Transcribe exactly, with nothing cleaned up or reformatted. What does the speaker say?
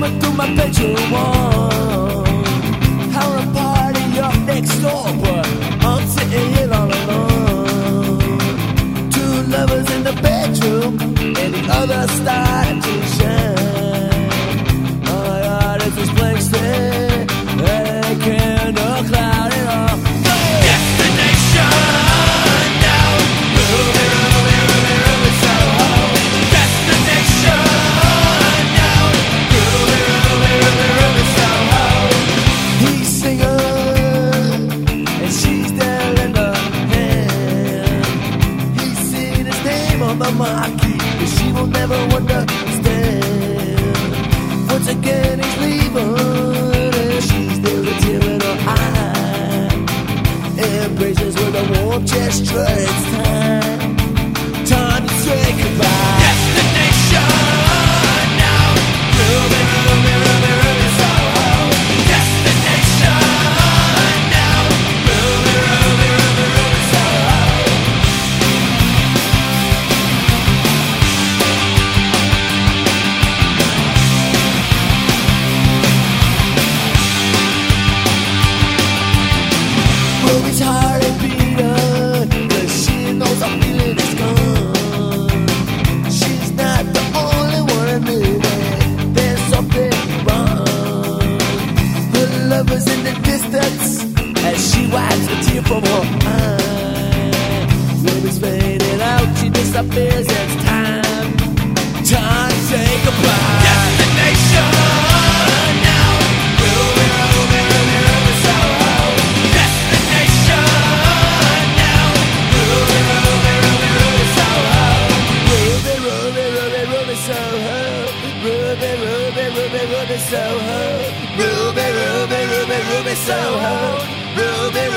coming through my bedroom wall. Having a party up next door, but I'm sitting here all alone. Two lovers in the bedroom, and the other started to shine. Oh my God, it's this place there, they can't no cloud at all. Go! Destination now, Ruby, Ruby, Ruby, Ruby, Soho. Destination now, Ruby, Ruby, Ruby, Ruby, Soho. He's singing, and she's there in the hand. He's seen his name on the marquee, but she will never understand. Once again he's leaving, and she's there with a tear in her eye. Embraces with a warm gesture, it's time, time to say goodbye. Destination now, Ruby, Ruby, Ruby, Ruby, Soho. Destination now, Ruby, Ruby, Ruby, Ruby, Soho. Ruby's heart is beating, 'cause she knows I'm feeling is gone. She's not the only one admitting there's something wrong. Her lover's in the distance as she wipes a tear from her eye. Ruby's fading out, she disappears, it's time, time to say goodbye. Destination now, Ruby, Ruby, Ruby, Ruby, Soho. Destination now, Ruby, Ruby, Ruby, Ruby, Soho. Ruby, Ruby, Ruby, Ruby, Soho. Ruby, Ruby, Ruby, Ruby, Soho. Ruby, Ruby, Ruby, Ruby, Soho. Ruby,